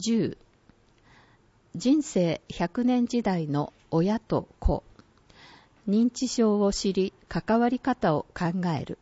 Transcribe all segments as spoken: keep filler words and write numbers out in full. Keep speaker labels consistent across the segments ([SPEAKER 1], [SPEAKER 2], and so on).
[SPEAKER 1] じゅう人生ひゃくねん時代の親と子。認知症を知り、関わり方を考える。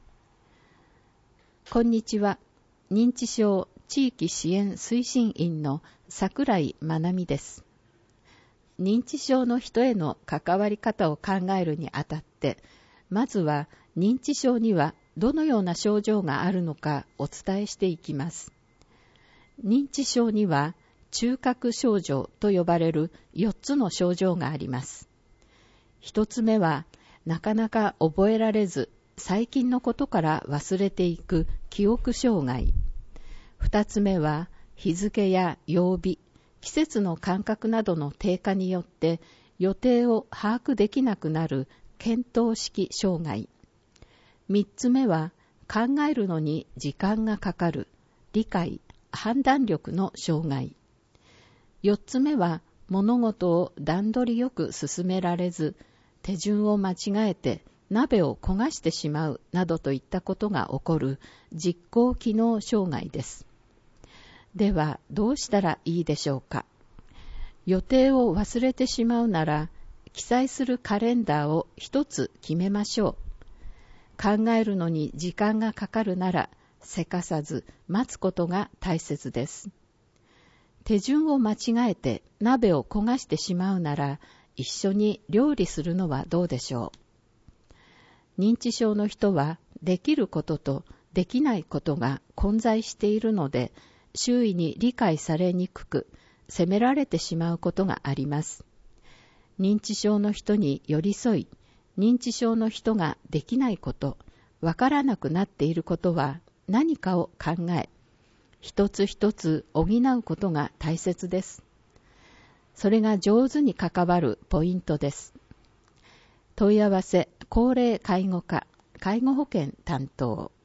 [SPEAKER 1] こんにちは。認知症地域支援推進員の桜井まなみです。認知症の人への関わり方を考えるにあたって、まずは認知症にはどのような症状があるのかお伝えしていきます。認知症には中核症状と呼ばれるよっつの症状があります。一つ目はなかなか覚えられず最近のことから忘れていく記憶障害。二つ目は日付や曜日、季節の感覚などの低下によって予定を把握できなくなる見当識障害。三つ目は考えるのに時間がかかる理解、判断力の障害。四つ目は物事を段取りよく進められず、手順を間違えて鍋を焦がしてしまうなどといったことが起こる実行機能障害です。ではどうしたらいいでしょうか。予定を忘れてしまうなら、記載するカレンダーを一つ決めましょう。考えるのに時間がかかるなら、せかさず待つことが大切です。手順を間違えて鍋を焦がしてしまうなら、一緒に料理するのはどうでしょう。認知症の人はできることとできないことが混在しているので、周囲に理解されにくく、責められてしまうことがあります。認知症の人に寄り添い、認知症の人ができないこと、わからなくなっていることは何かを考え、一つ一つ補うことが大切です。それが上手に関わるポイントです。問い合わせ、高齢介護課、介護保険担当。